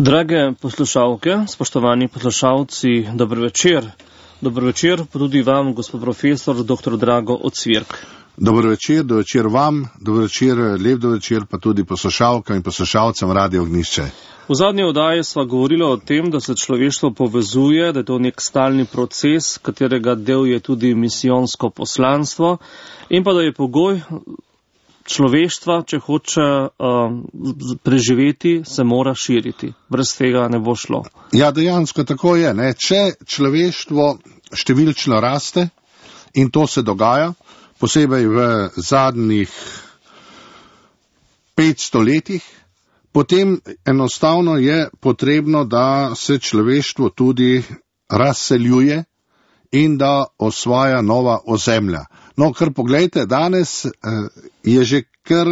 Drage poslušalke, spoštovani poslušalci, dobro večer. Dobro večer pa tudi vam, gospod profesor, dr. Drago Ocvirk. Dobro večer vam, dobro večer, lep dobro večer pa tudi poslušalkam in poslušalcem Radio Ognjišče. V zadnji oddaji sva govorila o tem, da se človeštvo povezuje, da je to nek stalni proces, katerega del je tudi misijonsko poslanstvo in pa da je pogoj človeštva, če hoče preživeti, se mora širiti. Brez tega ne bo šlo. Ja, dejansko tako je. Ne? Če človeštvo številčno raste, in to se dogaja, posebej v zadnjih 500 letih, potem enostavno je potrebno, da se človeštvo tudi razseljuje in da osvaja nova ozemlja. No, kar poglejte, danes je že kar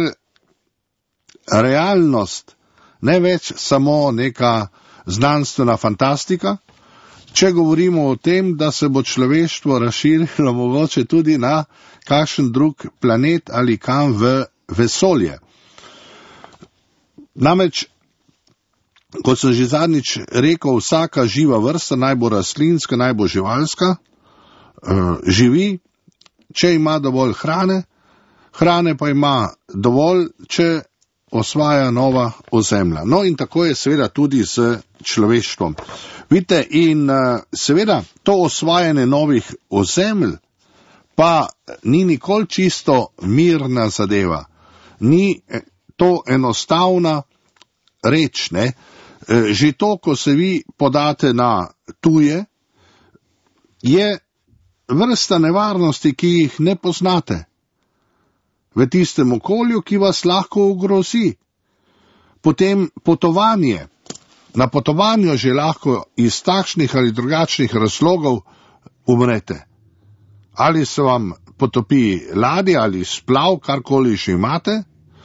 realnost, ne več samo neka znanstvena fantastika, če govorimo o tem, da se bo človeštvo razširilo mogoče tudi na kakšen drug planet ali kam v vesolje. Namreč, kot sem že zadnjič rekel, vsaka živa vrsta, naj bo rastlinska, naj bo živalska, živi, če ima dovolj hrane pa ima dovolj, če osvaja nova ozemlja. No in tako je seveda tudi z človeštvom. Vidite, in seveda to osvajanje novih ozemelj pa ni nikoli čisto mirna zadeva. Ni to enostavna reč, ne. Že to, ko se vi podate na tuje, je vrsta nevarnosti, ki jih ne poznate. V tistem okolju, ki vas lahko ogrozi. Potem potovanje. Na potovanju že lahko iz takšnih ali drugačnih razlogov umrete. Ali se vam potopi ladja ali splav, karkoli že imate,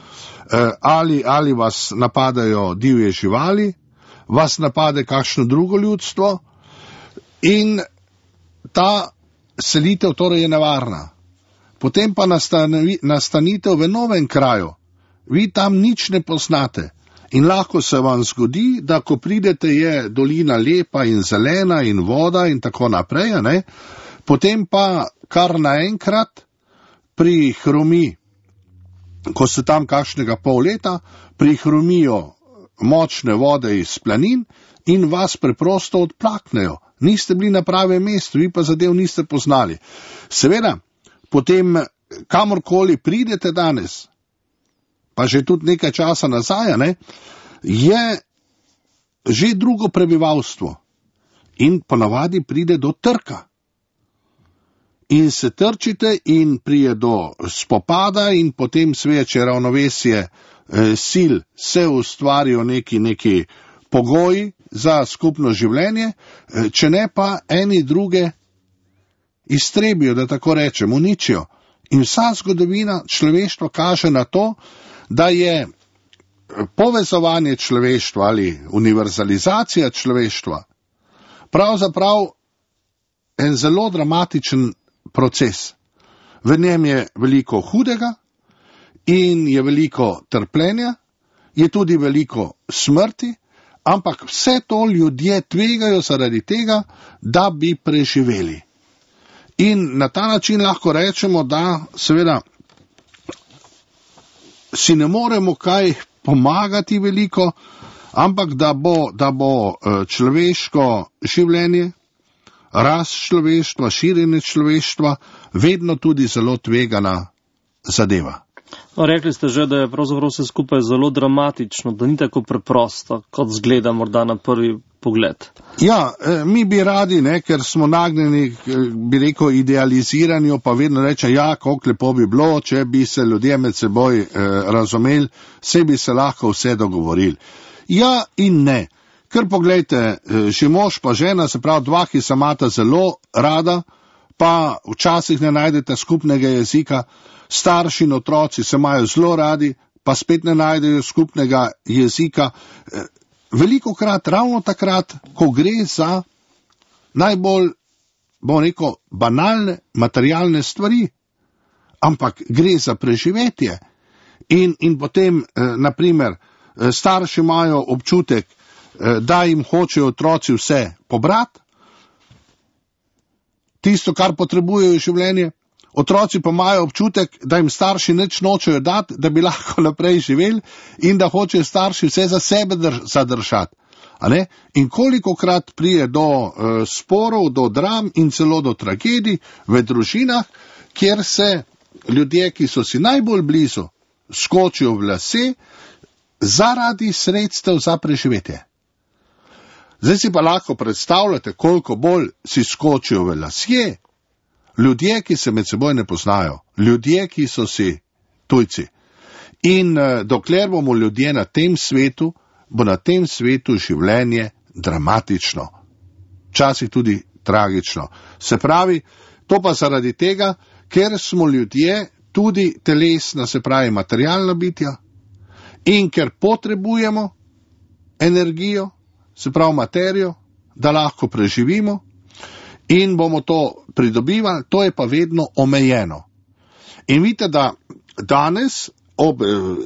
ali vas napadajo divje živali, vas napade kakšno drugo ljudstvo in ta selitev torej je nevarna. Potem pa nastanitev v novem kraju. Vi tam nič ne poznate. In lahko se vam zgodi, da ko pridete, je dolina lepa in zelena in voda in tako naprej, ne? Potem pa kar naenkrat prihromi, ko ste tam kakšnega pol leta, prihromijo močne vode iz planin in vas preprosto odplaknejo. Niste bili na pravem mestu, vi pa zadev niste poznali. Seveda, potem kamorkoli pridete danes, pa že tudi nekaj časa nazaj, ne, je že drugo prebivalstvo in ponavadi pride do trka. In se trčite in prije do spopada in potem sveče ravnovesje sil, se ustvarijo neki pogoji za skupno življenje, če ne pa eni druge iztrebijo, da tako rečem, uničijo. In vsa zgodovina človeštva kaže na to, da je povezovanje človeštva ali univerzalizacija človeštva pravzaprav en zelo dramatičen proces. V njem je veliko hudega in je veliko trpljenja, je tudi veliko smrti, ampak vse to ljudje tvegajo zaradi tega, da bi preživeli. In na ta način lahko rečemo, da seveda si ne moremo kaj pomagati veliko, ampak da bo človeško življenje, rast človeštva, širjenje človeštva vedno tudi zelo tvegana zadeva. No, rekli ste že, da je pravzaprav vse skupaj zelo dramatično, da ni tako preprosto, kot zgleda morda na prvi pogled. Ja, mi bi radi, ne, ker smo nagnjeni, bi rekel, idealiziranju, pa vedno reče, ja, koliko lepo bi bilo, če bi se ljudje med seboj razumeli, se bi se lahko vse dogovorili. Ja in ne. Ker poglejte, že mož pa žena, se pravi dva, ki se imata zelo rada, pa včasih ne najdete skupnega jezika, starši in otroci se imajo zelo radi, pa spet ne najdejo skupnega jezika. Velikokrat, ravno takrat, ko gre za najbolj, bom rekel, banalne materialne stvari, ampak gre za preživetje. In potem, naprimer, starši imajo občutek, da jim hočejo otroci vse pobrati, tisto, kar potrebujejo v življenje, otroci pa imajo občutek, da jim starši nič nočejo dati, da bi lahko naprej živeli in da hočejo starši vse za sebe zadržati. In kolikokrat prije do sporov, do dram in celo do tragedij v družinah, kjer se ljudje, ki so si najbolj blizu, skočijo v lase zaradi sredstev za preživetje. Zdaj si pa lahko predstavljate, koliko bolj si skočijo v lasje ljudje, ki se med seboj ne poznajo, ljudje, ki so si tujci. In dokler bomo ljudje na tem svetu, bo na tem svetu življenje dramatično, včasih tudi tragično. Se pravi, to pa zaradi tega, ker smo ljudje tudi telesna, se pravi materialna bitja, in ker potrebujemo energijo, se pravi materijo, da lahko preživimo in bomo to pridobivali, to je pa vedno omejeno. In vidite, da danes ob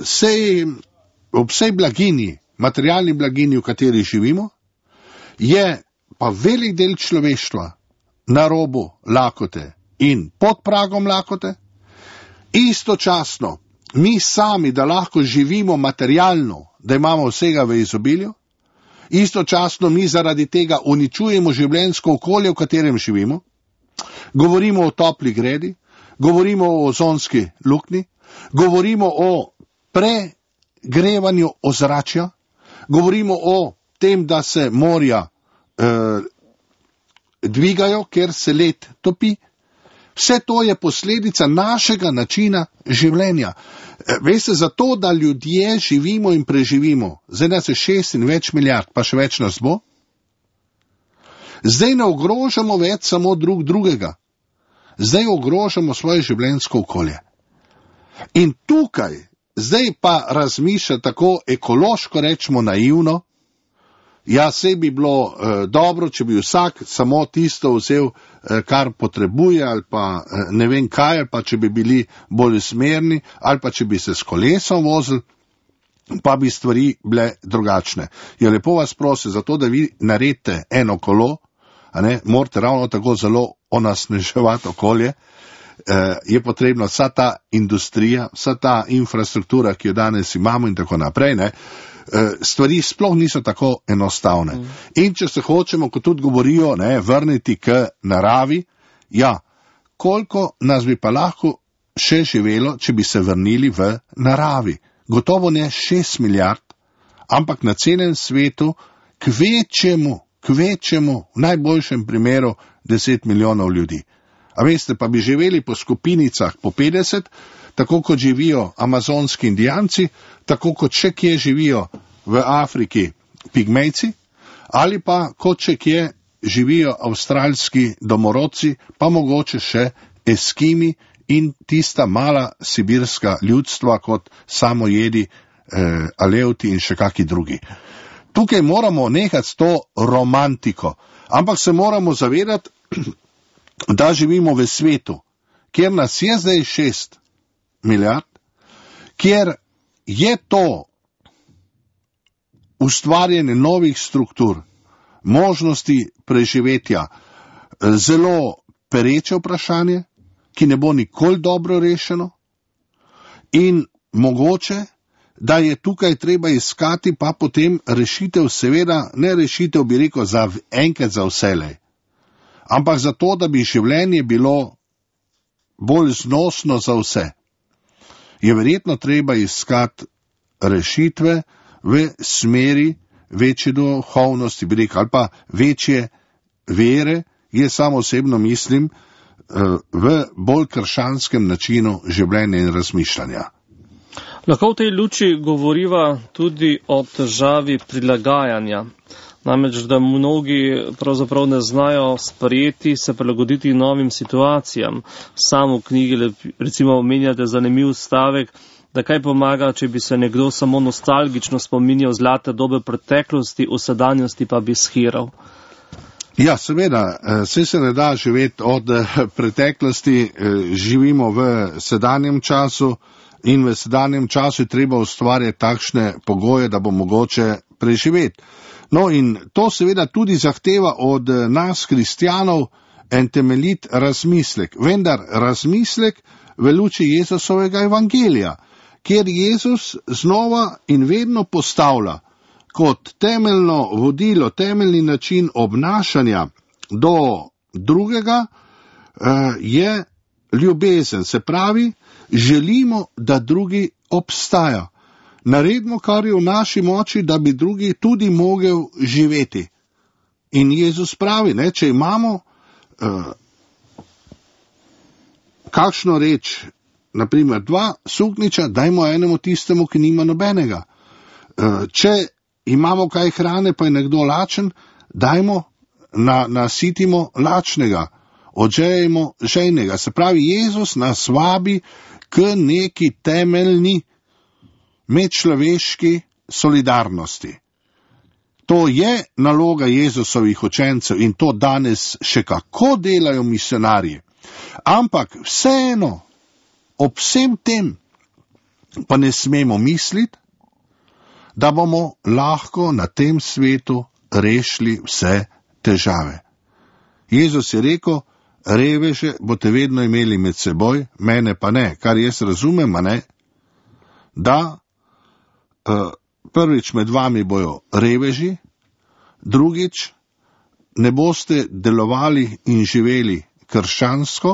vsej blaginji, materialni blaginji, v kateri živimo, je pa velik del človeštva na robu lakote in pod pragom lakote. Istočasno mi sami, da lahko živimo materialno, da imamo vsega v izobilju, istočasno mi zaradi tega uničujemo življenjsko okolje, v katerem živimo, govorimo o topli gredi, govorimo o ozonski luknji, govorimo o pregrevanju ozračja, govorimo o tem, da se morja dvigajo, ker se led topi. Vse to je posledica našega načina življenja. Veste, zato, da ljudje živimo in preživimo, zdaj nas je 6 in več milijard, pa še več nas bo, zdaj ne ogrožamo več samo drugega, zdaj ogrožamo svoje življenjsko okolje. In tukaj, zdaj pa razmišlja tako ekološko, rečemo naivno, ja, saj bi bilo dobro, če bi vsak samo tisto vzel, kar potrebuje, ali pa ne vem kaj, ali pa če bi bili bolj smerni, ali pa če bi se s kolesom vozili, pa bi stvari bile drugačne. Ja, lepo vas prosim, zato da vi naredite eno kolo, morate ravno tako zelo onasneževati okolje, je potrebno vsa ta industrija, vsa ta infrastruktura, ki jo danes imamo in tako naprej, stvari sploh niso tako enostavne. In če se hočemo, kot tudi govorijo, vrniti k naravi, ja, koliko nas bi pa lahko še živelo, če bi se vrnili v naravi? Gotovo ne 6 milijard, ampak na celem svetu kvečemu, v najboljšem primeru 10 milijonov ljudi. A veste, pa bi živeli po skupinicah po 50, tako kot živijo amazonski indijanci, tako kot še kje živijo v Afriki pigmejci, ali pa kot še kje živijo avstralski domorodci, pa mogoče še eskimi in tista mala sibirska ljudstva kot samojedi, alevti in še kaki drugi. Tukaj moramo nehati s to romantiko, ampak se moramo zavedati, da živimo v svetu, kjer nas je zdaj 6 milijard, kjer je to ustvarjanje novih struktur, možnosti preživetja, zelo pereče vprašanje, ki ne bo nikoli dobro rešeno, in mogoče, da je tukaj treba iskati pa potem rešitev, seveda ne rešitev, bi rekel, za enkrat za vselej, ampak zato, da bi življenje bilo bolj znosno za vse. Je verjetno treba iskati rešitve v smeri večje duhovnosti, bi rekel, ali pa večje vere, jaz samo osebno mislim, v bolj krščanskem načinu življenja in razmišljanja. Lahko v tej luči govoriva tudi o težavi prilagajanja. Namreč, da mnogi pravzaprav ne znajo sprejeti, se prilagoditi novim situacijam. Sam v knjigi recimo omenjate zanimiv stavek, da kaj pomaga, če bi se nekdo samo nostalgično spominjal zlate dobe preteklosti, v sedanjosti pa bi shiral. Ja, seveda, vse se ne da živeti od preteklosti, živimo v sedanjem času in v sedanjem času je treba ustvarjati takšne pogoje, da bo mogoče preživeti. No in to seveda tudi zahteva od nas, kristjanov, en temeljit razmislek. Vendar razmislek v luči Jezusovega evangelija, kjer Jezus znova in vedno postavlja kot temeljno vodilo, temeljni način obnašanja do drugega, je ljubezen. Se pravi, želimo, da drugi obstaja. Naredimo, kar je v naši moči, da bi drugi tudi mogel živeti. In Jezus pravi, če imamo kakšno reč, naprimer 2 suknjiča, dajmo enemu tistemu, ki nima nobenega. Če imamo kaj hrane, pa je nekdo lačen, dajmo, nasitimo lačnega, odžejemo žejnega. Se pravi, Jezus nas vabi k neki temeljni medčloveški solidarnosti. To je naloga Jezusovih učencev in to danes še kako delajo misionarji. Ampak vseeno, ob vsem tem, pa ne smemo misliti, da bomo lahko na tem svetu rešili vse težave. Jezus je rekel, reveže boste vedno imeli med seboj, mene pa ne. Kar jaz razumem, da prvič med vami bojo reveži, drugič ne boste delovali in živeli krščansko,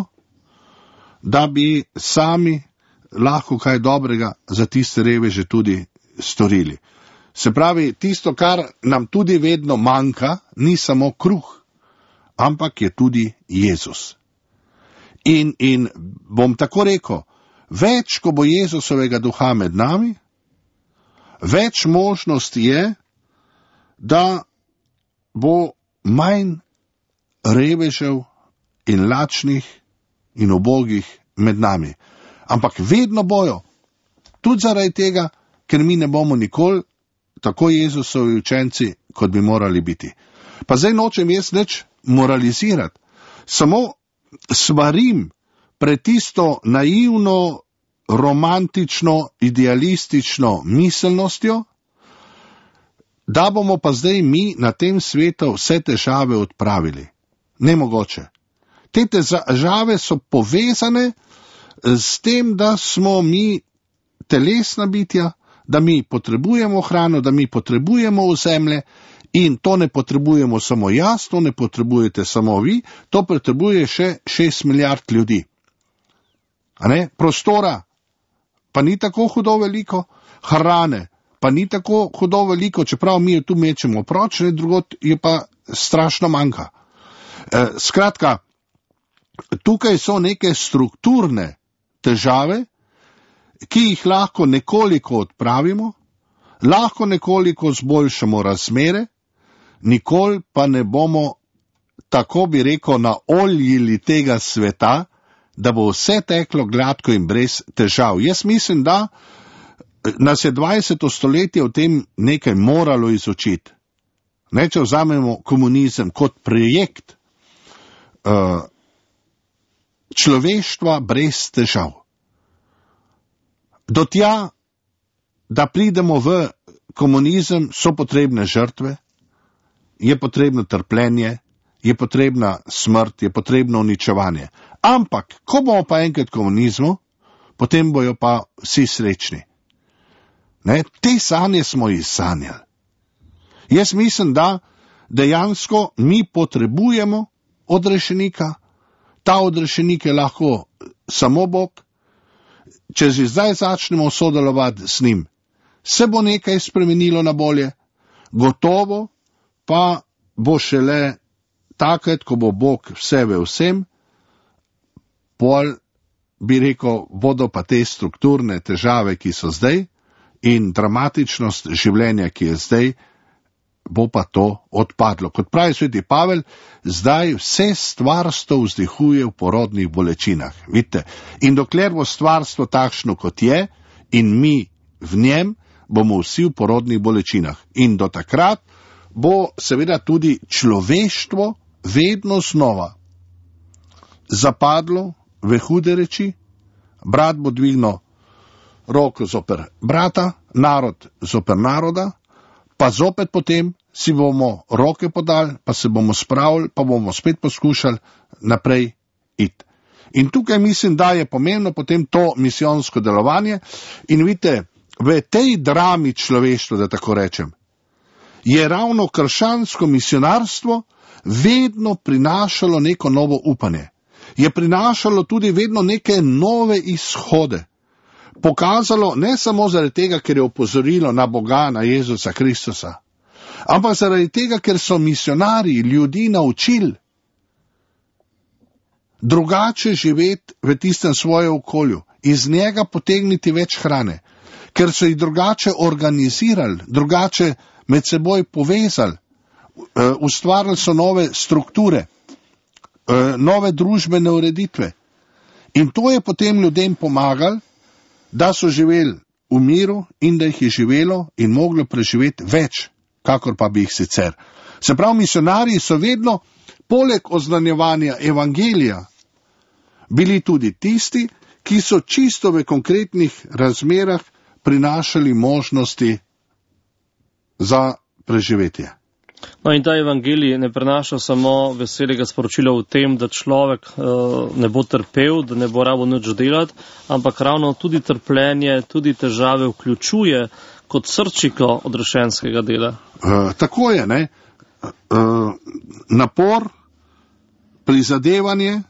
da bi sami lahko kaj dobrega za tiste reveže tudi storili. Se pravi, tisto, kar nam tudi vedno manjka, ni samo kruh, ampak je tudi Jezus. In bom tako rekel, več, ko bo Jezusovega duha med nami, več možnosti je, da bo manj revežev in lačnih in ubogih med nami. Ampak vedno bojo, tudi zaradi tega, ker mi ne bomo nikoli tako Jezusovi učenci, kot bi morali biti. Pa zdaj nočem jaz nič moralizirati, samo svarim pred tisto naivno, romantično, idealistično miselnostjo, da bomo pa zdaj mi na tem svetu vse težave odpravili. Nemogoče. Te težave so povezane s tem, da smo mi telesna bitja, da mi potrebujemo hrano, da mi potrebujemo ozemlje in to ne potrebujemo samo jaz, to ne potrebujete samo vi, to potrebuje še 6 milijard ljudi. Prostora pa ni tako hudo veliko, hrane pa ni tako hudo veliko, čeprav mi jo tu mečemo proč, drugot je pa strašno manjka. Skratka, tukaj so neke strukturne težave, ki jih lahko nekoliko odpravimo, lahko nekoliko zboljšamo razmere, nikoli pa ne bomo, tako bi rekel, naoljili tega sveta, da bo vse teklo gladko in brez težav. Jaz mislim, da nas je 20. stoletje v tem nekaj moralo izučiti. Če vzamemo komunizem kot projekt človeštva brez težav. Do tja, da pridemo v komunizem, so potrebne žrtve, je potrebno trpljenje, je potrebna smrt, je potrebno uničevanje. Ampak, ko bomo pa enkrat komunizmu, potem bojo pa vsi srečni. Te sanje smo izsanjali. Jaz mislim, da dejansko mi potrebujemo odrešenika, ta odrešenik je lahko samo Bog. Če že zdaj začnemo sodelovati s njim, se bo nekaj spremenilo na bolje, gotovo pa bo šele takrat, ko bo Bog vse ve vsem, pol bi rekel, bodo pa te strukturne težave, ki so zdaj, in dramatičnost življenja, ki je zdaj, bo pa to odpadlo. Kot pravi sveti Pavel, zdaj vse stvarstvo vzdihuje v porodnih bolečinah. Vidite? In dokler bo stvarstvo takšno, kot je, in mi v njem, bomo vsi v porodnih bolečinah. In do takrat bo seveda tudi človeštvo vedno znova zapadlo v hude reči, brat bo dvignil roko zoper brata, narod zoper naroda, pa zopet potem si bomo roke podali, pa se bomo spravili, pa bomo spet poskušali naprej iti. In tukaj mislim, da je pomembno potem to misijonsko delovanje in vidite, v tej drami človeštva, da tako rečem, je ravno krščansko misionarstvo vedno prinašalo neko novo upanje. Je prinašalo tudi vedno neke nove izhode. Pokazalo ne samo zaradi tega, ker je opozorilo na Boga, na Jezusa Kristusa, ampak zaradi tega, ker so misionarji ljudi naučili drugače živeti v tistem svojem okolju, iz njega potegniti več hrane, ker so jih drugače organizirali, drugače med seboj povezali, ustvarili so nove strukture, nove družbene ureditve. In to je potem ljudem pomagalo, da so živeli v miru in da jih je živelo in moglo preživeti več, kakor pa bi jih sicer. Se pravi, misionarji so vedno, poleg oznanjevanja evangelija, bili tudi tisti, ki so čisto v konkretnih razmerah prinašali možnosti za preživetje. No in ta evangelij ne prenaša samo veselega sporočila v tem, da človek ne bo trpel, da ne bo rabo nič delati, ampak ravno tudi trpljenje, tudi težave vključuje kot srčiko odrešenskega dela. Tako je, ne? Napor, prizadevanje,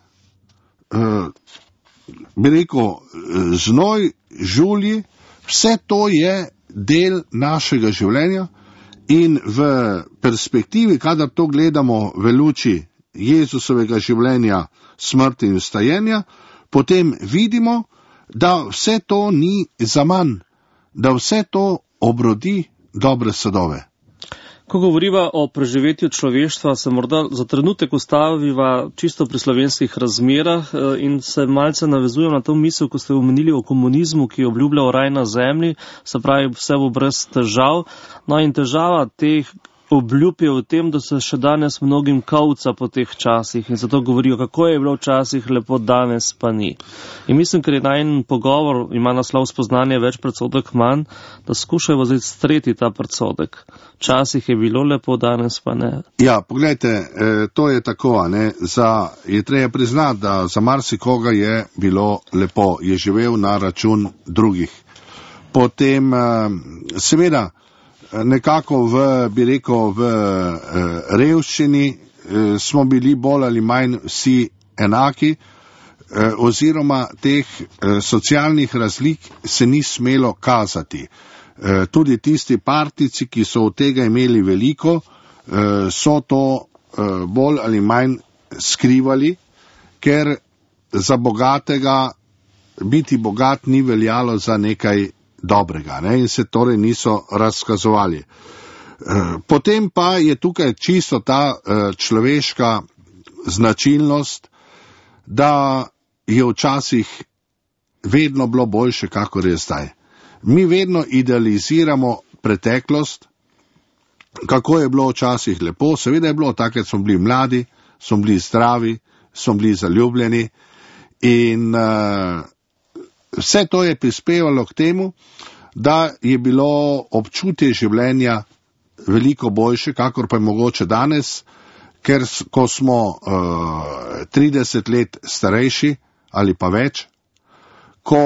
bi rekel, znoj, žulji, vse to je del našega življenja. In v perspektivi, kadar to gledamo v luči Jezusovega življenja, smrti in vstajenja, potem vidimo, da vse to ni zaman, da vse to obrodi dobre sadove. Ko govoriva o preživetju človeštva, se morda za trenutek ustaviva čisto pri slovenskih razmerah in se malce navezujem na to misel, ko ste omenili o komunizmu, ki je obljubljal raj na zemlji, se pravi vse bo brez težav. No in težava teh obljub je v tem, da se še danes mnogim kavca po teh časih in zato govorijo, kako je bilo včasih lepo, danes pa ni. In mislim, ker je najin pogovor, ima naslov spoznanje več predsodek manj, da skušajo zdaj streti ta predsodek. Včasih je bilo lepo, danes pa ne. Ja, pogledajte, to je tako, ne, je treba priznati, da za marsikoga je bilo lepo, je živel na račun drugih. Potem, seveda, nekako v revščini smo bili bolj ali manj vsi enaki, oziroma teh socialnih razlik se ni smelo kazati. Tudi tisti partici, ki so od tega imeli veliko, so to bolj ali manj skrivali, ker za bogatega biti bogat ni veljalo za nekaj dobrega, ne, in se torej niso razkazovali. Potem pa je tukaj čisto ta človeška značilnost, da je včasih vedno bilo boljše, kakor je zdaj. Mi vedno idealiziramo preteklost, kako je bilo včasih lepo, seveda je bilo, takrat smo bili mladi, smo bili zdravi, smo bili zaljubljeni in vse to je prispevalo k temu, da je bilo občutje življenja veliko boljše, kakor pa je mogoče danes, ker ko smo 30 let starejši ali pa več, ko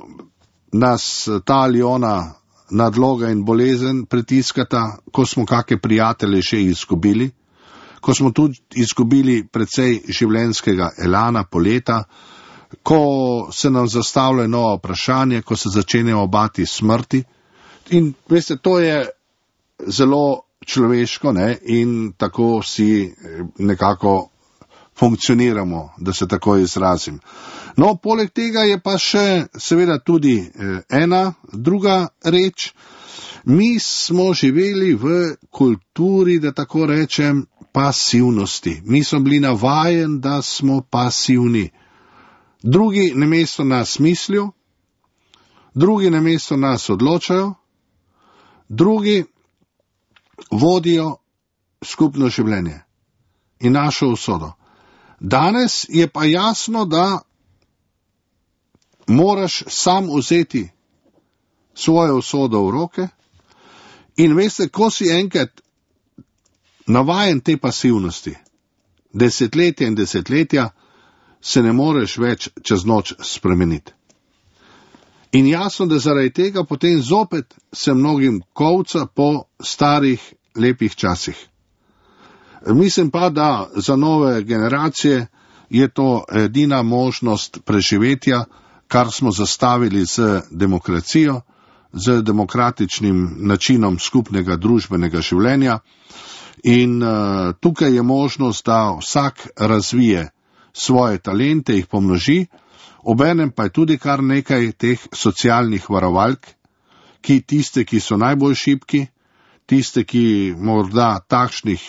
nas ta ali ona nadloga in bolezen pritiskata, ko smo kakšne prijatelje še izgubili, ko smo tudi izgubili precej življenjskega elana, poleta, ko se nam zastavljajo nova vprašanja, ko se začenjamo bati smrti. In veste, to je zelo človeško, ne? In tako vsi nekako funkcioniramo, da se tako izrazim. No, poleg tega je pa še seveda tudi ena druga reč. Mi smo živeli v kulturi, da tako rečem, pasivnosti. Mi smo bili navajeni, da smo pasivni. Drugi namesto nas mislijo, drugi namesto nas odločajo, drugi vodijo skupno življenje in našo usodo. Danes je pa jasno, da moraš sam vzeti svojo usodo v roke In veste, ko si enkrat navajen te pasivnosti, desetletja in desetletja, se ne moreš več čez noč spremeniti. In jasno, da zaradi tega potem zopet se mnogim kolca po starih lepih časih. Mislim pa, da za nove generacije je to edina možnost preživetja, kar smo zastavili z demokracijo, z demokratičnim načinom skupnega družbenega življenja. In tukaj je možnost, da vsak razvije svoje talente, jih pomnoži, obenem pa je tudi kar nekaj teh socialnih varovalk, ki tiste, ki so najbolj šibki, tiste, ki morda takšnih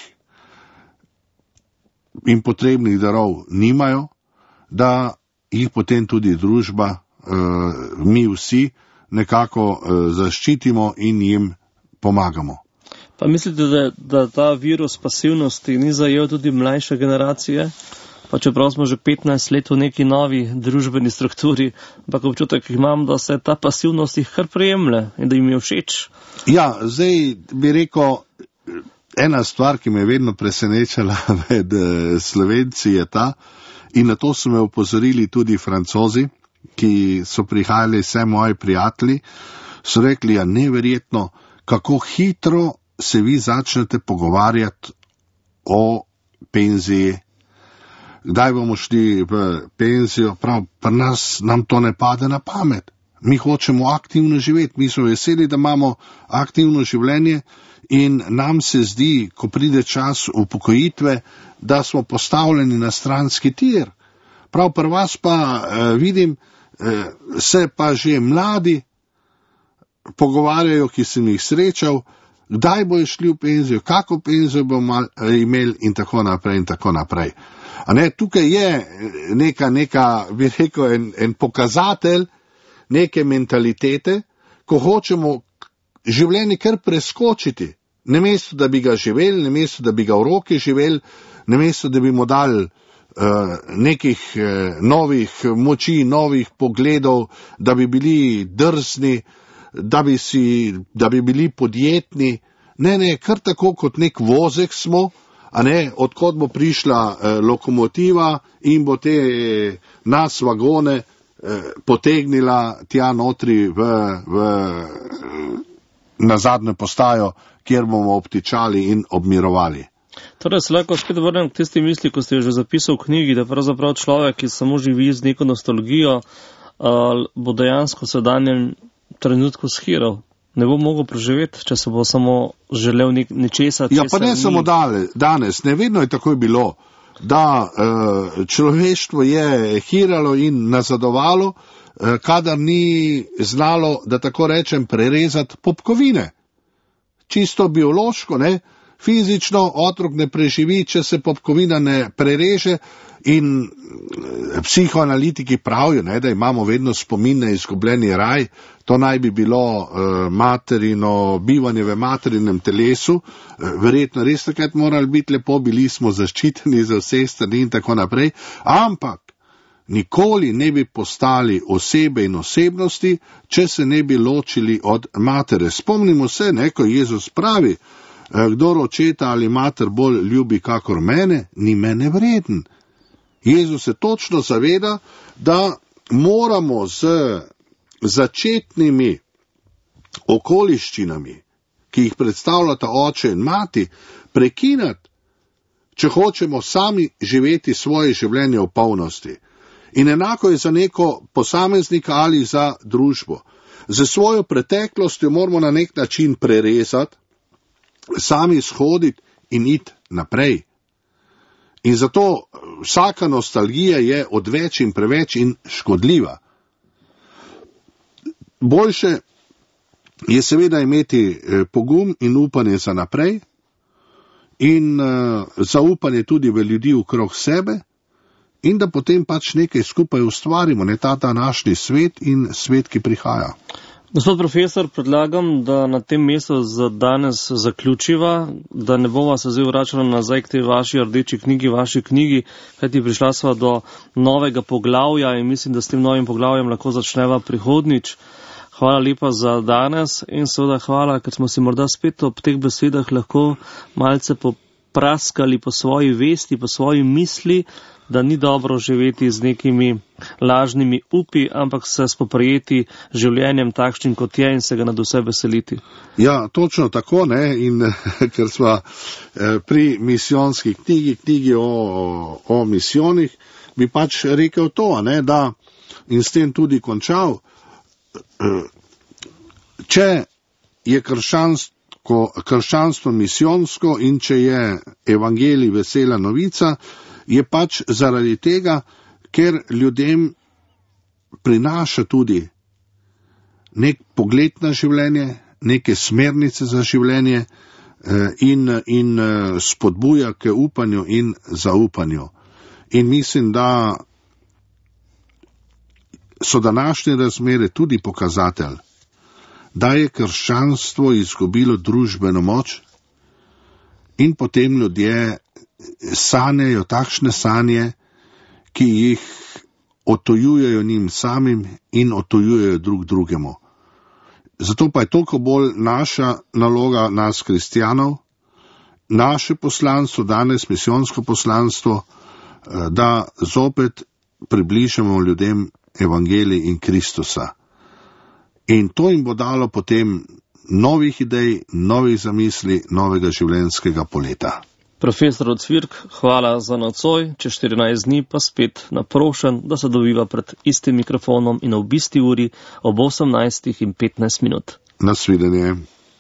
in potrebnih darov nimajo, da jih potem tudi družba, mi vsi nekako zaščitimo in jim pomagamo. Pa mislite, da ta virus pasivnosti ni zajel tudi mlajše generacije? Pa čeprav smo že 15 let v neki novi družbeni strukturi, ampak občutek imam, da se ta pasivnost jih kar prejemlje in da jim je všeč. Ja, zdaj bi rekel, ena stvar, ki me je vedno presenečala med Slovenci je ta, in na to so me opozorili tudi Francozi, ki so prihajali vse moji prijatelji, so rekli, ja, neverjetno, kako hitro se vi začnete pogovarjati o penziji. Kdaj bomo šli v penzijo? Prav, pri nas nam to ne pade na pamet. Mi hočemo aktivno živeti, mi smo veseli, da imamo aktivno življenje in nam se zdi, ko pride čas upokojitve, da smo postavljeni na stranski tir. Prav pri vas pa vidim, se pa že mladi pogovarjajo, ki sem jih srečal, kdaj bojo šli v penzijo, kako penzijo bomo imeli in tako naprej in tako naprej. A ne, tukaj je neka, bi rekel, en pokazatelj neke mentalitete, ko hočemo življenje kar preskočiti, namesto da bi ga živeli, namesto da bi ga v roki živeli, namesto da bi mu dali nekih novih moči, novih pogledov, da bi bili drzni, da bi bili podjetni. Ne, kar tako kot nek vozek smo, a ne, odkot bo prišla lokomotiva in bo te nas vagone potegnila tja notri na zadnjo postajo, kjer bomo obtičali in obmirovali. Torej, se lahko spet vrnem k tisti misli, ko ste jo že zapisal v knjigi, da pravzaprav človek, ki samo živi z neko nostalgijo, bo dejansko v sedanjem trenutku shiral. Ne bo mogel preživeti, če se bo samo želel nečesa. Ja, pa ne samo danes, ne vedno je tako bilo, da človeštvo je hiralo in nazadovalo, kadar ni znalo, da tako rečem, prerezati popkovine. Čisto biološko, ne? Fizično otrok ne preživi, če se popkovina ne prereže, in psihoanalitiki pravijo, ne, da imamo vedno spomin na izgubljeni raj. To naj bi bilo materino bivanje v materinem telesu, verjetno res takrat morali biti lepo, bili smo zaščiteni za vse strani in tako naprej, ampak nikoli ne bi postali osebe in osebnosti, če se ne bi ločili od matere. Spomnimo se, ne, ko Jezus pravi, kdor očeta ali mater bolj ljubi kakor mene, ni mene vreden. Jezus se točno zaveda, da moramo z začetnimi okoliščinami, ki jih predstavljata oče in mati, prekinati, če hočemo sami živeti svoje življenje v polnosti. In enako je za neko posameznika ali za družbo. Za svojo preteklostjo moramo na nek način prerezati, sami shoditi in iti naprej. In zato vsaka nostalgija je odveč in preveč in škodljiva. Boljše je seveda imeti pogum in upanje za naprej in zaupanje tudi v ljudi okrog sebe in da potem pač nekaj skupaj ustvarimo, ne ta današnji svet in svet, ki prihaja. Gospod profesor, predlagam, da na tem mestu za danes zaključiva, da ne bova se zdaj vračala nazaj k tej vaši rdeči knjigi, vaši knjigi, kajti prišla sva do novega poglavja in mislim, da s tem novim poglavjem lahko začneva prihodnič. Hvala lepa za danes in seveda hvala, ker smo si morda spet ob teh besedah lahko malce popraskali po svoji vesti, po svoji misli, da ni dobro živeti z nekimi lažnimi upi, ampak se spoprijeti življenjem takšnim, kot je, in se ga nad vse veseliti. Ja, točno tako, ne, in ker smo pri misijonski knjigi o misijonih, bi pač rekel to, ne, da in s tem tudi končal, če je krščanstvo misijonsko in če je evangelij vesela novica, je pač zaradi tega, ker ljudem prinaša tudi nek pogled na življenje, neke smernice za življenje in spodbuja k upanju in zaupanju. In mislim, da so današnje razmere tudi pokazatelj, da je krščanstvo izgubilo družbeno moč in potem ljudje sanjajo takšne sanje, ki jih otojujejo njim samim in otojujejo drug drugemu. Zato pa je toliko bolj naša naloga, nas kristjanov, naše poslanstvo, danes misijonsko poslanstvo, da zopet približamo ljudem evangelij in Kristusa. In to jim bo dalo potem novih idej, novih zamisli, novega življenjskega poleta. Profesor Ocvirk, hvala za nocoj, čez 14 dni pa spet naprošen, da se dobiva pred istim mikrofonom in ob isti uri ob 18:15. Nasvidenje.